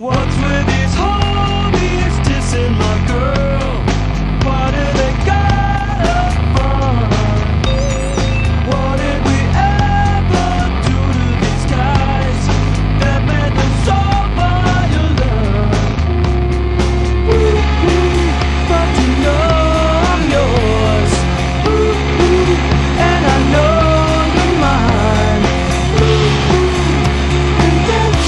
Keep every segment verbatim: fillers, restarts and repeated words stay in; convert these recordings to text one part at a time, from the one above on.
What's with these homies dissing my girl? Why do they gotta run? What did we ever do to these guys that made them so violent? Ooh, ooh, but you know I'm yours. Ooh, ooh, and I know you're mine. Ooh, ooh, and that's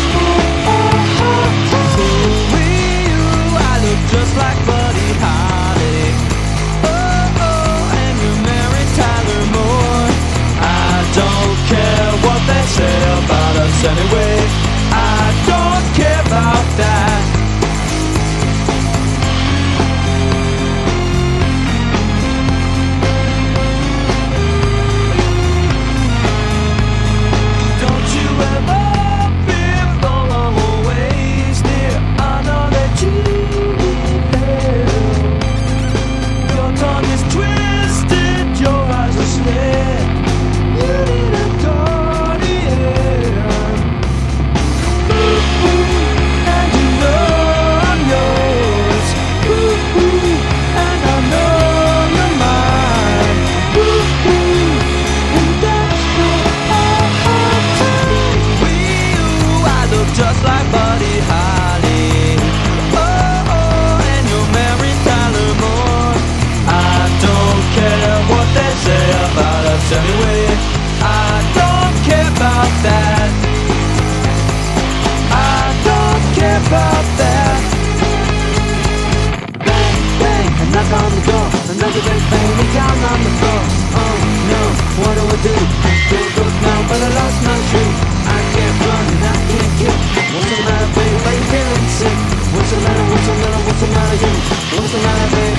just like Buddy Holly. Oh, oh, and you're married Tyler Moore. I don't care what they say about us anyway. I don't care about that. Don't you ever feel always near? I know that you just like Buddy Holly. Oh, oh, and you're married Tyler Moore. I don't care what they say about us anyway. I don't care about that. I don't care about that. Bang, bang, a knock on the door. Another big bang, and down on the floor. Oh no, what do I do? Still good now, but I lost my shoe. I can't run and I can't kick. What's the matter, baby? Are you feeling sick? What's the matter, what's the matter, what's the matter, you? What's the matter, baby?